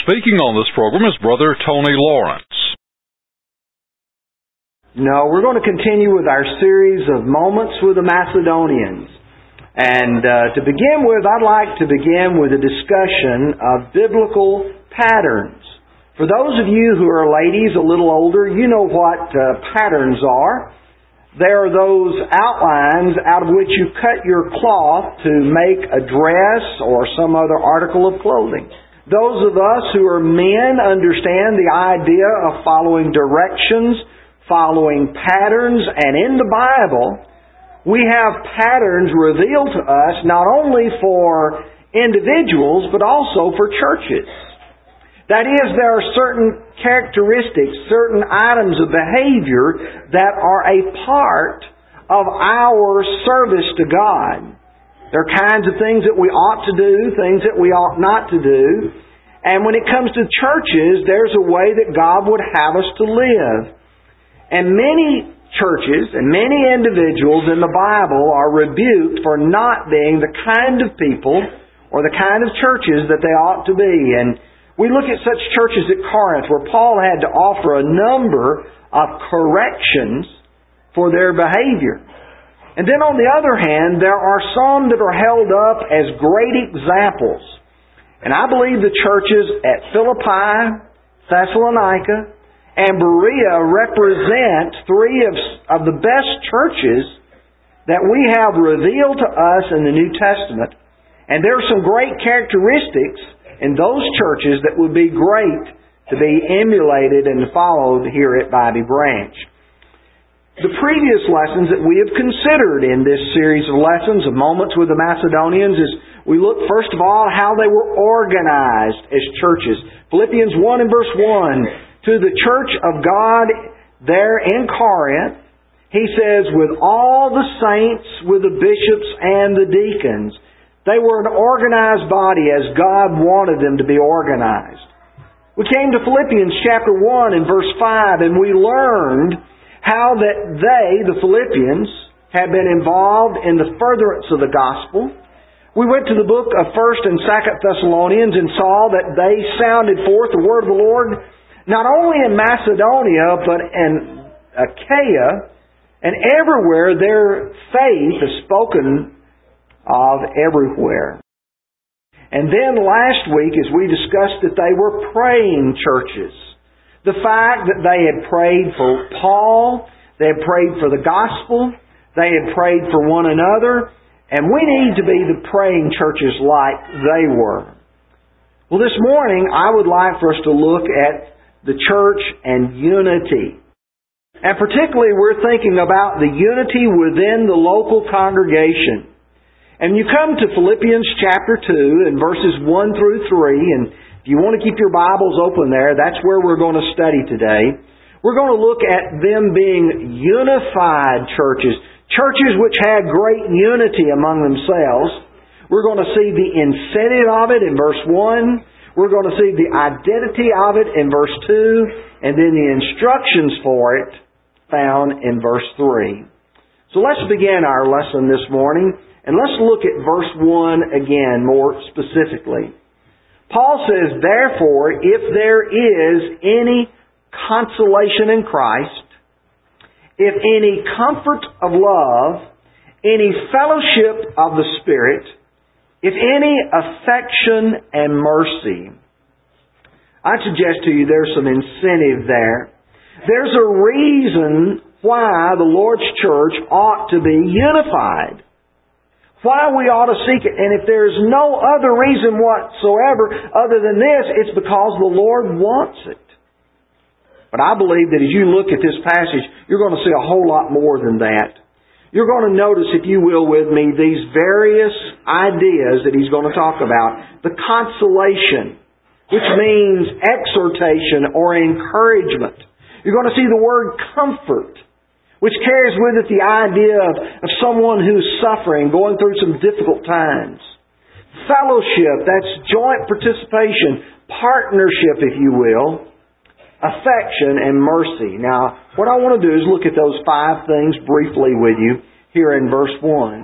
speaking on this program is Brother Tony Lawrence. No, we're going to continue with our series of Moments with the Macedonians. And to begin with, I'd like to begin with a discussion of biblical patterns. For those of you who are ladies a little older, you know what patterns are. They are those outlines out of which you cut your cloth to make a dress or some other article of clothing. Those of us who are men understand the idea of following directions, following patterns, and in the Bible, we have patterns revealed to us not only for individuals, but also for churches. That is, there are certain characteristics, certain items of behavior that are a part of our service to God. There are kinds of things that we ought to do, things that we ought not to do. And when it comes to churches, there's a way that God would have us to live. And many churches and many individuals in the Bible are rebuked for not being the kind of people or the kind of churches that they ought to be. And we look at such churches at Corinth where Paul had to offer a number of corrections for their behavior. And then on the other hand, there are some that are held up as great examples. And I believe the churches at Philippi, Thessalonica, and Berea represent three of the best churches that we have revealed to us in the New Testament. And there are some great characteristics in those churches that would be great to be emulated and followed here at Bobby Branch. The previous lessons that we have considered in this series of lessons of Moments with the Macedonians is we look first of all how they were organized as churches. Philippians 1 and verse 1, to the church of God there in Corinth, he says, with all the saints, with the bishops and the deacons. They were an organized body as God wanted them to be organized. We came to Philippians chapter 1 and verse 5, and we learned how that they, the Philippians, had been involved in the furtherance of the gospel. We went to the book of 1st and 2nd Thessalonians and saw that they sounded forth the word of the Lord not only in Macedonia, but in Achaia, and everywhere their faith is spoken of everywhere. And then last week, as we discussed that they were praying churches. The fact that they had prayed for Paul, they had prayed for the gospel, they had prayed for one another, and we need to be the praying churches like they were. Well, this morning, I would like for us to look at the church and unity. And particularly we're thinking about the unity within the local congregation. And you come to Philippians chapter 2 and verses 1 through 3, and if you want to keep your Bibles open there, that's where we're going to study today. We're going to look at them being unified churches, churches which had great unity among themselves. We're going to see the incentive of it in verse 1. We're going to see the identity of it in verse 2, and then the instructions for it found in verse 3. So let's begin our lesson this morning, and let's look at verse 1 again more specifically. Paul says, therefore, if there is any consolation in Christ, if any comfort of love, any fellowship of the Spirit, if any affection and mercy. I suggest to you there's some incentive there. There's a reason why the Lord's church ought to be unified. Why we ought to seek it. And if there's no other reason whatsoever other than this, it's because the Lord wants it. But I believe that as you look at this passage, you're going to see a whole lot more than that. You're going to notice, if you will, with me, these various ideas that he's going to talk about. The consolation, which means exhortation or encouragement. You're going to see the word comfort, which carries with it the idea of someone who's suffering, going through some difficult times. Fellowship, that's joint participation, partnership, if you will. Affection and mercy. Now, what I want to do is look at those 5 things briefly with you here in verse 1.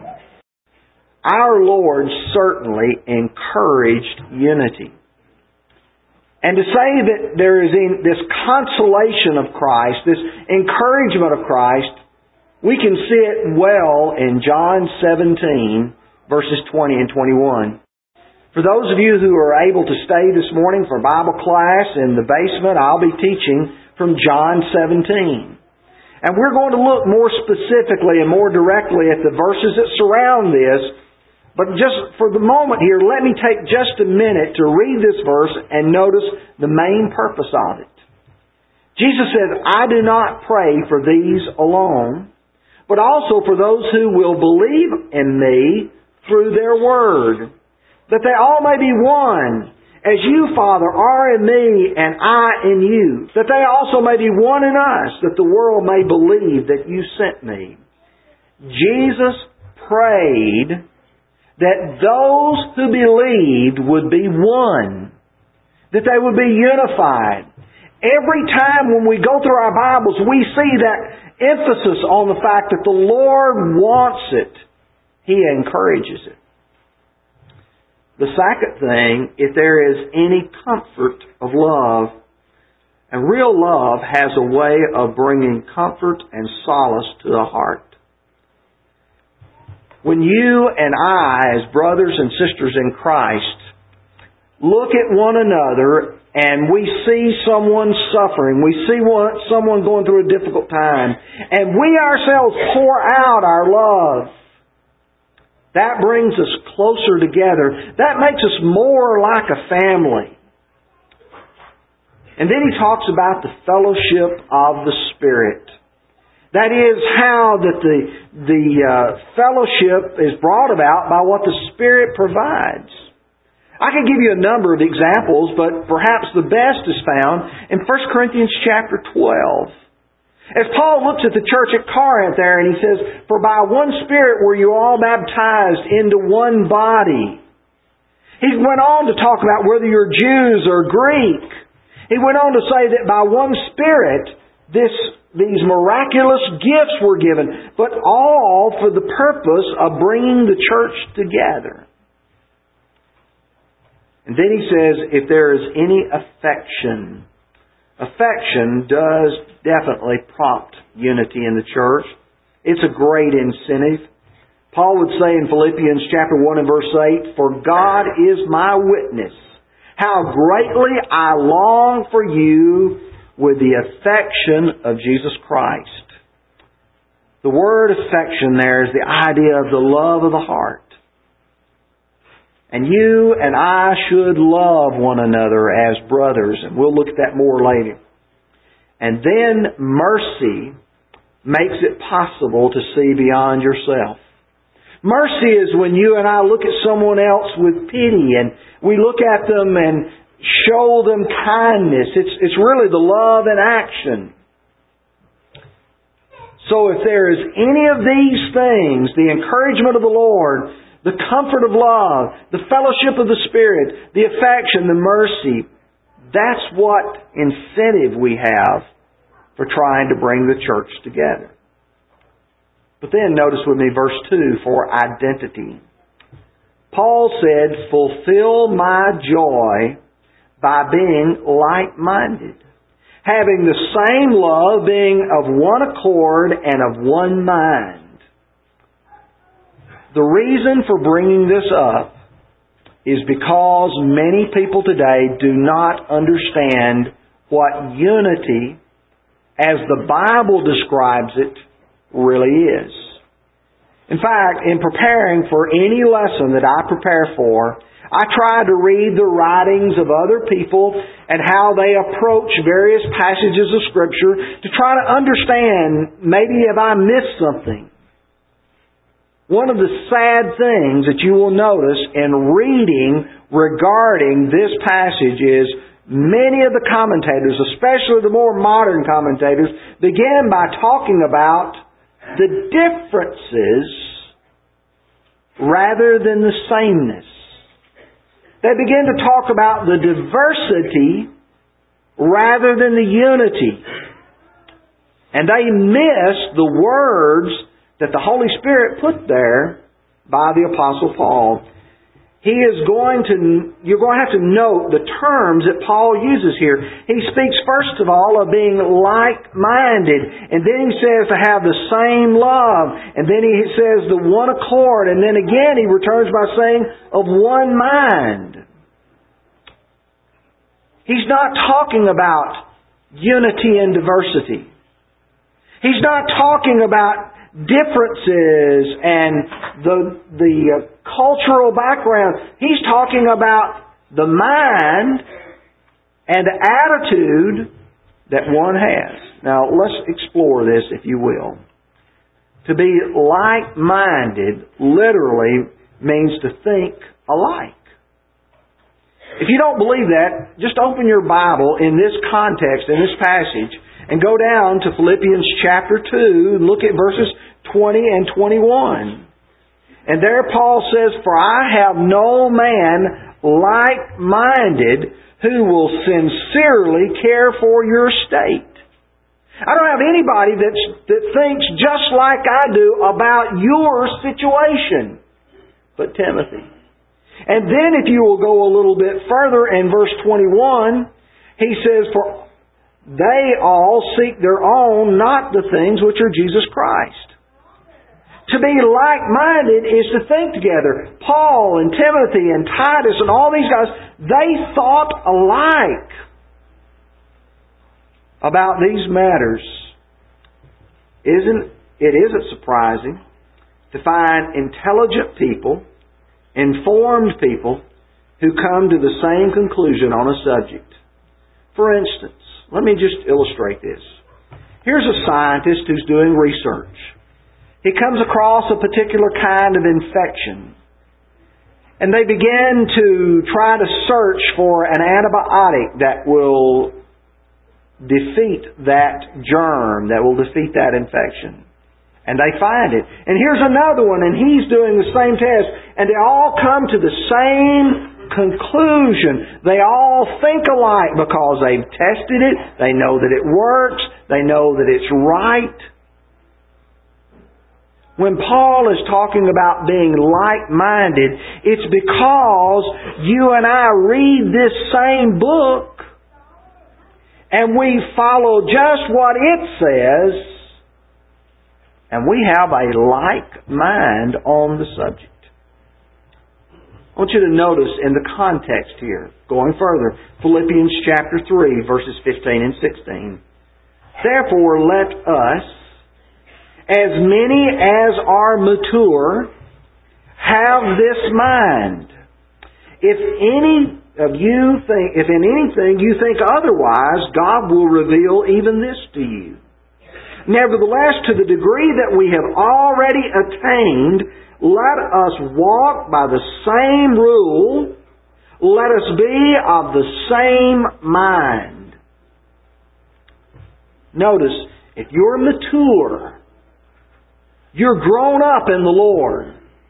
Our Lord certainly encouraged unity. And to say that there is this consolation of Christ, this encouragement of Christ, we can see it well in John 17, verses 20 and 21. For those of you who are able to stay this morning for Bible class in the basement, I'll be teaching from John 17. And we're going to look more specifically and more directly at the verses that surround this. But just for the moment here, let me take just a minute to read this verse and notice the main purpose of it. Jesus said, I do not pray for these alone, but also for those who will believe in me through their word, that they all may be one, as you, Father, are in me and I in you, that they also may be one in us, that the world may believe that you sent me. Jesus prayed that those who believed would be one, that they would be unified. Every time when we go through our Bibles, we see that emphasis on the fact that the Lord wants it. He encourages it. The second thing, if there is any comfort of love, and real love has a way of bringing comfort and solace to the heart. When you and I, as brothers and sisters in Christ, look at one another and we see someone suffering, we see someone going through a difficult time, and we ourselves pour out our love, that brings us closer together. That makes us more like a family. And then he talks about the fellowship of the Spirit. That is how that the fellowship is brought about by what the Spirit provides. I could give you a number of examples, but perhaps the best is found in 1 Corinthians chapter 12. As Paul looks at the church at Corinth there and he says, for by one Spirit were you all baptized into one body. He went on to talk about whether you're Jews or Greek. He went on to say that by one Spirit these miraculous gifts were given, but all for the purpose of bringing the church together. And then he says, if there is any affection does definitely prompt unity in the church. It's a great incentive. Paul would say in Philippians chapter 1 and verse 8, for God is my witness, how greatly I long for you with the affection of Jesus Christ. The word affection there is the idea of the love of the heart. And you and I should love one another as brothers. And we'll look at that more later. And then mercy makes it possible to see beyond yourself. Mercy is when you and I look at someone else with pity and we look at them and show them kindness. It's really the love in action. So if there is any of these things, the encouragement of the Lord, the comfort of love, the fellowship of the Spirit, the affection, the mercy, that's what incentive we have for trying to bring the church together. But then notice with me verse 2 for identity. Paul said, fulfill my joy by being like-minded, having the same love, being of one accord and of one mind. The reason for bringing this up is because many people today do not understand what unity, as the Bible describes it, really is. In fact, in preparing for any lesson that I prepare for, I try to read the writings of other people and how they approach various passages of Scripture to try to understand, maybe have I missed something. One of the sad things that you will notice in reading regarding this passage is many of the commentators, especially the more modern commentators, begin by talking about the differences rather than the sameness. They begin to talk about the diversity rather than the unity. And they miss the words that the Holy Spirit put there by the Apostle Paul. you're going to have to note the terms that Paul uses here. He speaks first of all of being like-minded, and then he says to have the same love, and then he says the one accord, and then again he returns by saying of one mind. He's not talking about unity and diversity. He's not talking about differences and the cultural background. He's talking about the mind and the attitude that one has. Now, let's explore this, if you will. To be like-minded literally means to think alike. If you don't believe that, just open your Bible in this context, in this passage, and go down to Philippians chapter 2 and look at verses 20 and 21. And there Paul says, "For I have no man like-minded who will sincerely care for your state." I don't have anybody that thinks just like I do about your situation but Timothy. And then if you will go a little bit further in verse 21, he says, "For they all seek their own, not the things which are Jesus Christ." To be like-minded is to think together. Paul and Timothy and Titus and all these guys, they thought alike about these matters. Isn't it surprising to find intelligent people, informed people, who come to the same conclusion on a subject? For instance, let me just illustrate this. Here's a scientist who's doing research. He comes across a particular kind of infection, and they begin to try to search for an antibiotic that will defeat that germ, that will defeat that infection. And they find it. And here's another one, and he's doing the same test, and they all come to the same conclusion. They all think alike because they've tested it, they know that it works, they know that it's right. When Paul is talking about being like-minded, it's because you and I read this same book and we follow just what it says, and we have a like mind on the subject. I want you to notice in the context here, going further, Philippians chapter 3, verses 15 and 16. "Therefore let us, as many as are mature, have this mind. If in anything you think otherwise, God will reveal even this to you. Nevertheless, to the degree that we have already attained, let us walk by the same rule. Let us be of the same mind." Notice, if you're mature, you're grown up in the Lord,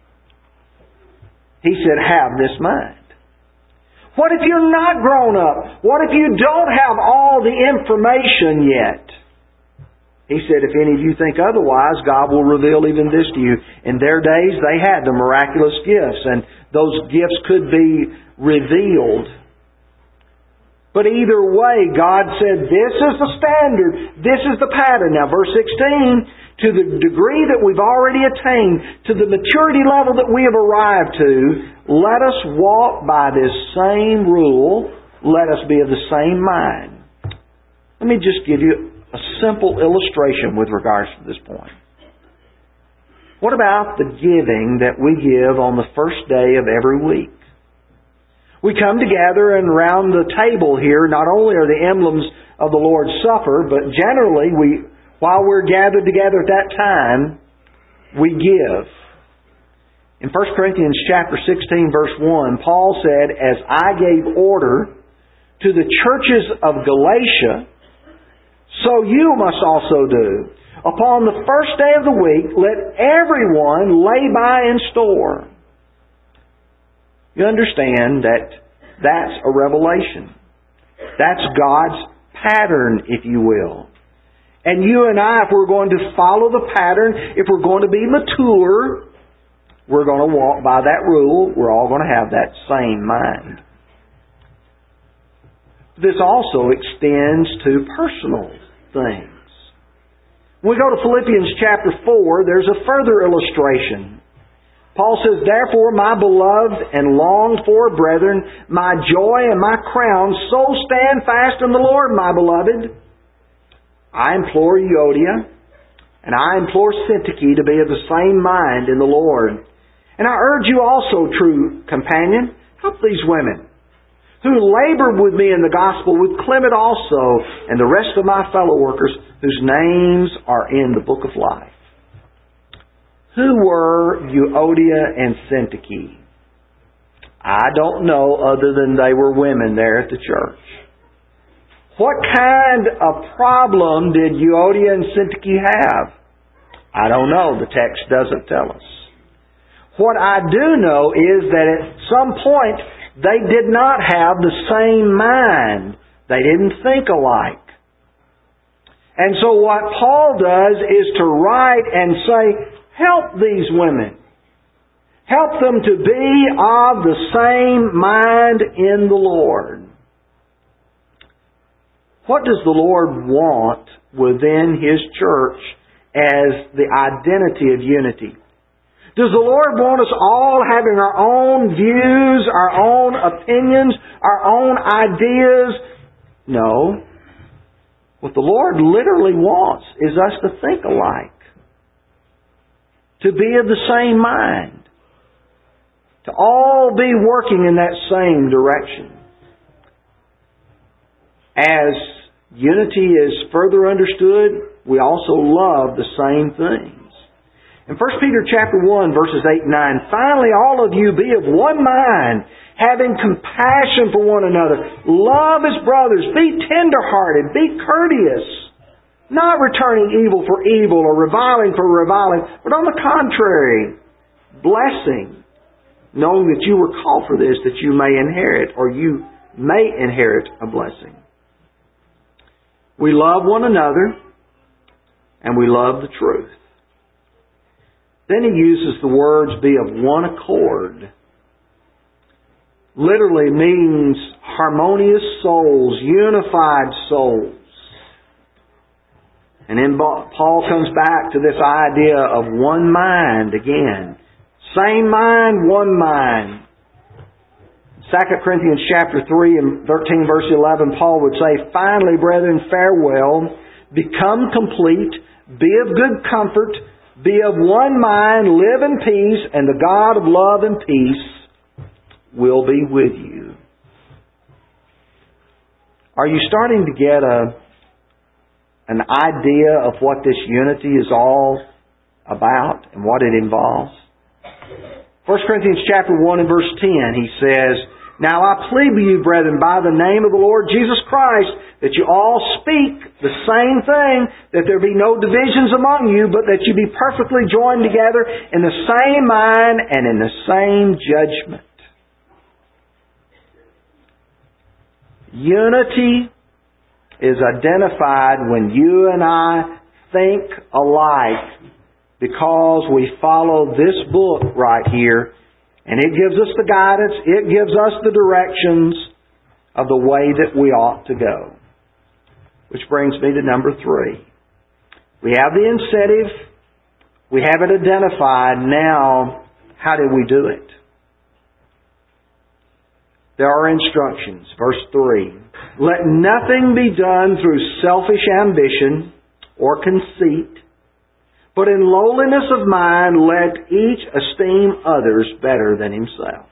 he said, have this mind. What if you're not grown up? What if you don't have all the information yet? He said, if any of you think otherwise, God will reveal even this to you. In their days, they had the miraculous gifts, and those gifts could be revealed. But either way, God said, this is the standard, this is the pattern. Now, verse 16, to the degree that we've already attained, to the maturity level that we have arrived to, let us walk by this same rule. Let us be of the same mind. Let me just give you a simple illustration with regards to this point. What about the giving that we give on the first day of every week? We come together and around the table here, not only are the emblems of the Lord's Supper, but generally while we're gathered together at that time, we give. In 1 Corinthians chapter 16, verse 1, Paul said, "As I gave order to the churches of Galatia, so you must also do. Upon the first day of the week, let everyone lay by in store." You understand that that's a revelation. That's God's pattern, if you will. And you and I, if we're going to follow the pattern, if we're going to be mature, we're going to walk by that rule. We're all going to have that same mind. This also extends to personal things. When we go to Philippians chapter 4, there's a further illustration. Paul says, "Therefore, my beloved and longed for brethren, my joy and my crown, so stand fast in the Lord, my beloved. I implore Euodia, and I implore Syntyche to be of the same mind in the Lord. And I urge you also, true companion, help these women, who labored with me in the gospel, with Clement also, and the rest of my fellow workers, whose names are in the book of life." Who were Euodia and Syntyche? I don't know, other than they were women there at the church. What kind of problem did Euodia and Syntyche have? I don't know. The text doesn't tell us. What I do know is that at some point they did not have the same mind. They didn't think alike. And so what Paul does is to write and say, help these women. Help them to be of the same mind in the Lord. What does the Lord want within His church as the identity of unity? Does the Lord want us all having our own views, our own opinions, our own ideas? No. What the Lord literally wants is us to think alike. To be of the same mind. To all be working in that same direction. As unity is further understood, we also love the same things. In 1 Peter chapter 1, verses 8 and 9, "Finally, all of you be of one mind, having compassion for one another. Love as brothers. Be tender-hearted. Be courteous. Not returning evil for evil or reviling for reviling, but on the contrary, blessing, knowing that you were called for this, that you may inherit a blessing." We love one another, and we love the truth. Then he uses the words, "be of one accord." Literally means harmonious souls, unified souls. And then Paul comes back to this idea of one mind again. Same mind, one mind. 2 Corinthians chapter 3 and 13 verse 11, Paul would say, "Finally, brethren, farewell. Become complete. Be of good comfort. Be of one mind. Live in peace. And the God of love and peace will be with you." Are you starting to get an idea of what this unity is all about and what it involves? 1 Corinthians chapter 1 and verse 10, he says, "Now I plead with you, brethren, by the name of the Lord Jesus Christ, that you all speak the same thing, that there be no divisions among you, but that you be perfectly joined together in the same mind and in the same judgment." Unity is identified when you and I think alike, because we follow this book right here, and it gives us the guidance, it gives us the directions of the way that we ought to go. Which brings me to number 3. We have the incentive, we have it identified. Now, how do we do it? There are instructions. Verse 3. "Let nothing be done through selfish ambition or conceit, but in lowliness of mind let each esteem others better than himself."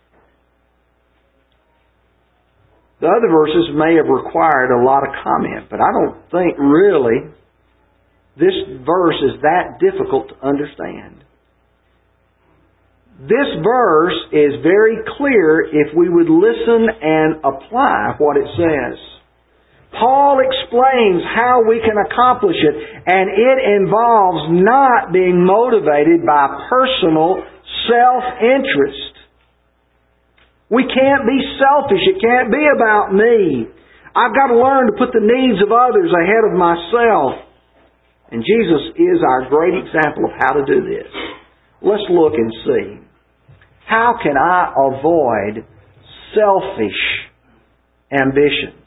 The other verses may have required a lot of comment, but I don't think really this verse is that difficult to understand. This verse is very clear if we would listen and apply what it says. Paul explains how we can accomplish it, and it involves not being motivated by personal self-interest. We can't be selfish. It can't be about me. I've got to learn to put the needs of others ahead of myself. And Jesus is our great example of how to do this. let's look and see. How can I avoid selfish ambitions?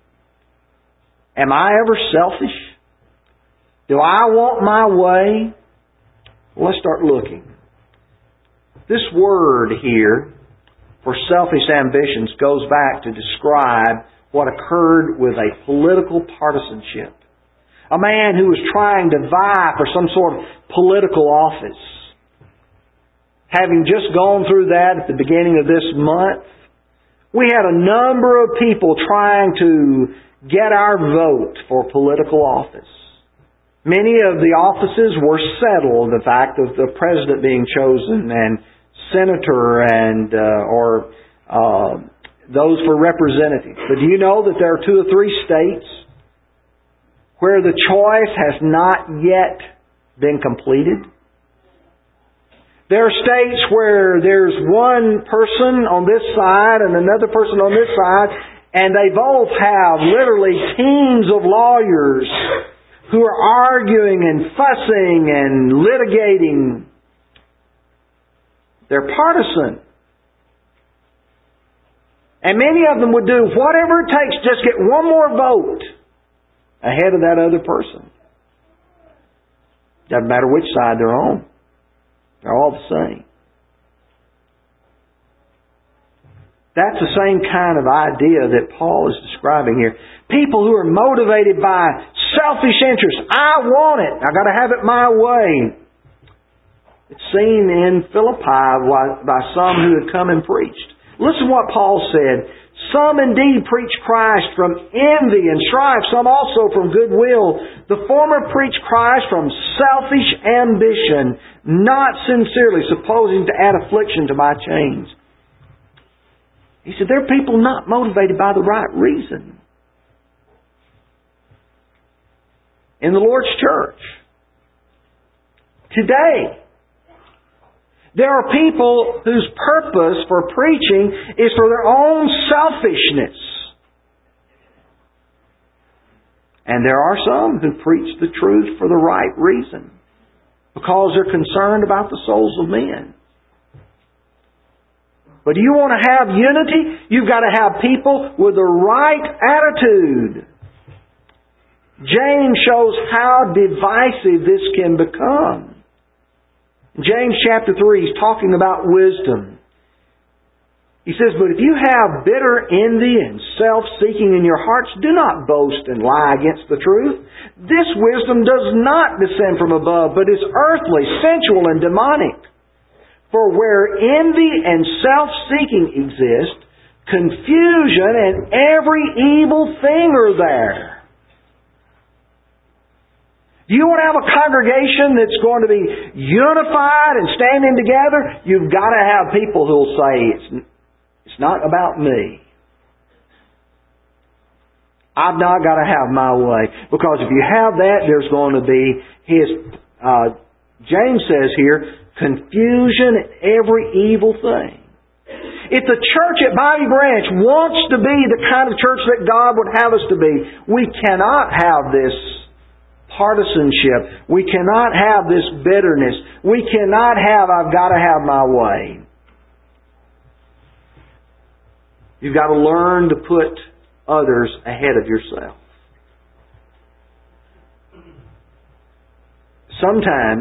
Am I ever selfish? Do I want my way? Let's start looking. This word here for selfish ambitions goes back to describe what occurred with a political partisanship. A man who was trying to vie for some sort of political office. Having just gone through that at the beginning of this month, we had a number of people trying to get our vote for political office. Many of the offices were settled, the fact of the president being chosen and senator and or those for representatives. But do you know that there are 2 or 3 states where the choice has not yet been completed? There are states where there's one person on this side and another person on this side, and they both have literally teams of lawyers who are arguing and fussing and litigating. They're partisan. And many of them would do whatever it takes, just get one more vote ahead of that other person. Doesn't matter which side they're on. They're all the same. That's the same kind of idea that Paul is describing here. People who are motivated by selfish interests. I want it. I got to have it my way. It's seen in Philippi by some who had come and preached. Listen to what Paul said. Some indeed preach Christ from envy and strife, some also from goodwill. The former preach Christ from selfish ambition, not sincerely, supposing to add affliction to my chains. He said, they're people not motivated by the right reason. In the Lord's church, today, there are people whose purpose for preaching is for their own selfishness. And there are some who preach the truth for the right reason, because they're concerned about the souls of men. But do you want to have unity? You've got to have people with the right attitude. James shows how divisive this can become. In James chapter 3, he's talking about wisdom. He says, but if you have bitter envy and self-seeking in your hearts, do not boast and lie against the truth. This wisdom does not descend from above, but is earthly, sensual, and demonic. For where envy and self-seeking exist, confusion and every evil thing are there. Do you want to have a congregation that's going to be unified and standing together? You've got to have people who'll say, it's not about me. I've not got to have my way. Because if you have that, there's going to be James says here, confusion and every evil thing. If the church at Bobby Branch wants to be the kind of church that God would have us to be, we cannot have this partisanship. We cannot have this bitterness. We cannot have, I've got to have my way. You've got to learn to put others ahead of yourself. Sometimes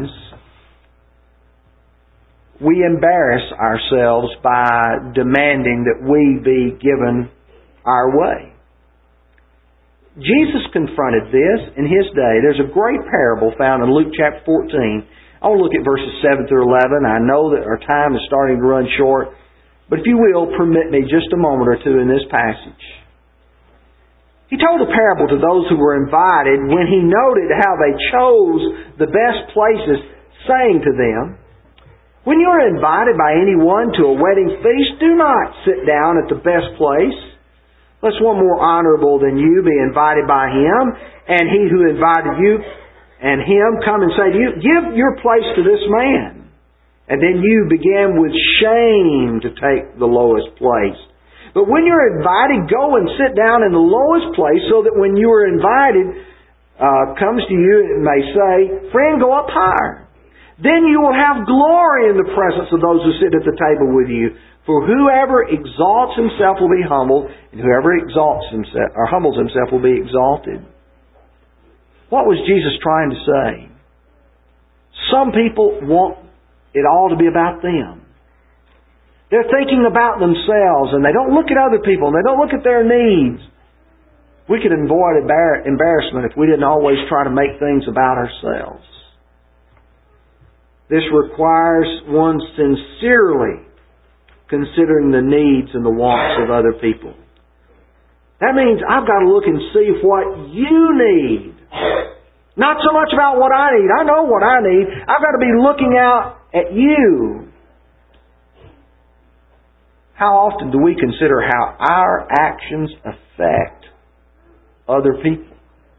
we embarrass ourselves by demanding that we be given our way. Jesus confronted this in His day. There's a great parable found in Luke chapter 14. I want to look at verses 7 through 11. I know that our time is starting to run short, but if you will, permit me just a moment or two in this passage. He told a parable to those who were invited when He noted how they chose the best places, saying to them, when you are invited by anyone to a wedding feast, do not sit down at the best place, lest one more honorable than you be invited by him, and he who invited you and him come and say to you, give your place to this man. And then you begin with shame to take the lowest place. But when you're invited, go and sit down in the lowest place, so that when you are invited, comes to you and may say, friend, go up higher. Then you will have glory in the presence of those who sit at the table with you. For whoever exalts himself will be humbled, and whoever exalts himself or humbles himself will be exalted. What was Jesus trying to say? Some people want it all to be about them. They're thinking about themselves, and they don't look at other people, and they don't look at their needs. We could avoid embarrassment if we didn't always try to make things about ourselves. This requires one sincerely considering the needs and the wants of other people. That means I've got to look and see what you need. Not so much about what I need. I know what I need. I've got to be looking out at you. How often do we consider how our actions affect other people?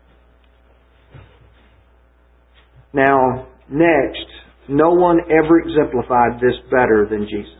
Now, next, no one ever exemplified this better than Jesus.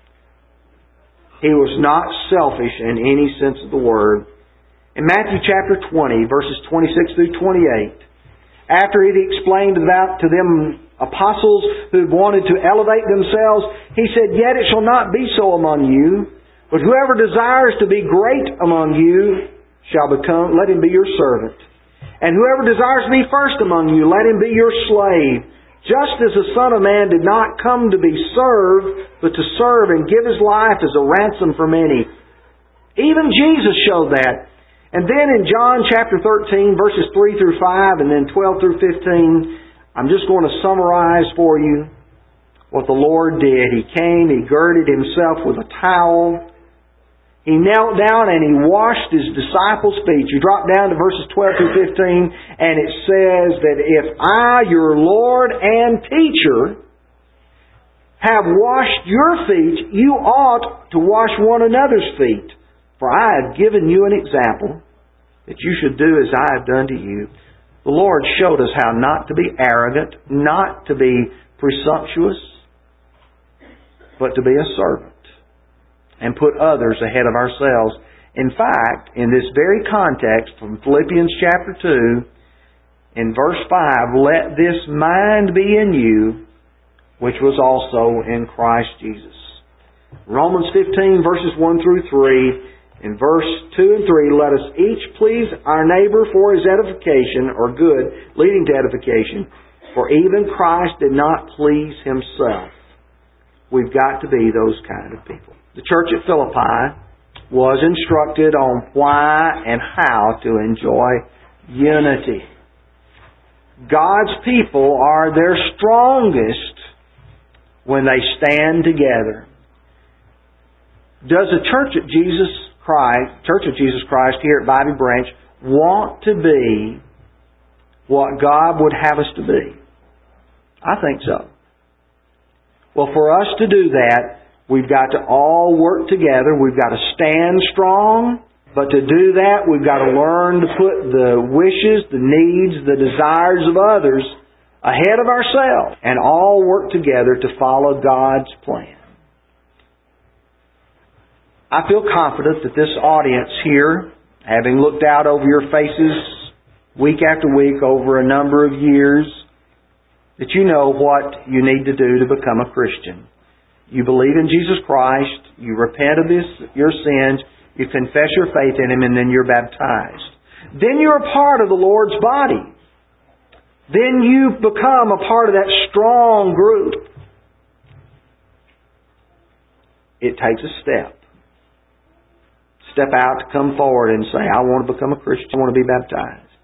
He was not selfish in any sense of the word. In Matthew chapter 20, verses 26 through 28, after He explained about to them apostles who wanted to elevate themselves, He said, "Yet it shall not be so among you, but whoever desires to be great among you shall let him be your servant. And whoever desires to be first among you, let him be your slave. Just as the Son of Man did not come to be served, but to serve and give His life as a ransom for many." Even Jesus showed that. And then in John chapter 13, verses 3 through 5, and then 12 through 15, I'm just going to summarize for you what the Lord did. He came, He girded Himself with a towel. He knelt down and He washed His disciples' feet. You drop down to verses 12 through 15, and it says that if I, your Lord and teacher, have washed your feet, you ought to wash one another's feet. For I have given you an example that you should do as I have done to you. The Lord showed us how not to be arrogant, not to be presumptuous, but to be a servant and put others ahead of ourselves. In fact, in this very context from Philippians chapter 2, in verse 5, "Let this mind be in you, which was also in Christ Jesus." Romans 15, verses 1 through 3, in verse 2 and 3, "Let us each please our neighbor for his edification," or good, leading to edification, "for even Christ did not please Himself." We've got to be those kind of people. The church at Philippi was instructed on why and how to enjoy unity. God's people are their strongest when they stand together. Does the Church of Jesus Christ here at Bobby Branch want to be what God would have us to be? I think so. Well, for us to do that, we've got to all work together. We've got to stand strong. But to do that, we've got to learn to put the wishes, the needs, the desires of others ahead of ourselves and all work together to follow God's plan. I feel confident that this audience here, having looked out over your faces week after week over a number of years, that you know what you need to do to become a Christian. You believe in Jesus Christ, you repent of your sins, you confess your faith in Him, and then you're baptized. Then you're a part of the Lord's body. Then you become a part of that strong group. It takes a step. Step out to come forward and say, "I want to become a Christian. I want to be baptized."